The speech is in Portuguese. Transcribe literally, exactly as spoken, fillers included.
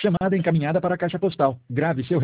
Chamada encaminhada para a caixa postal. Grave seu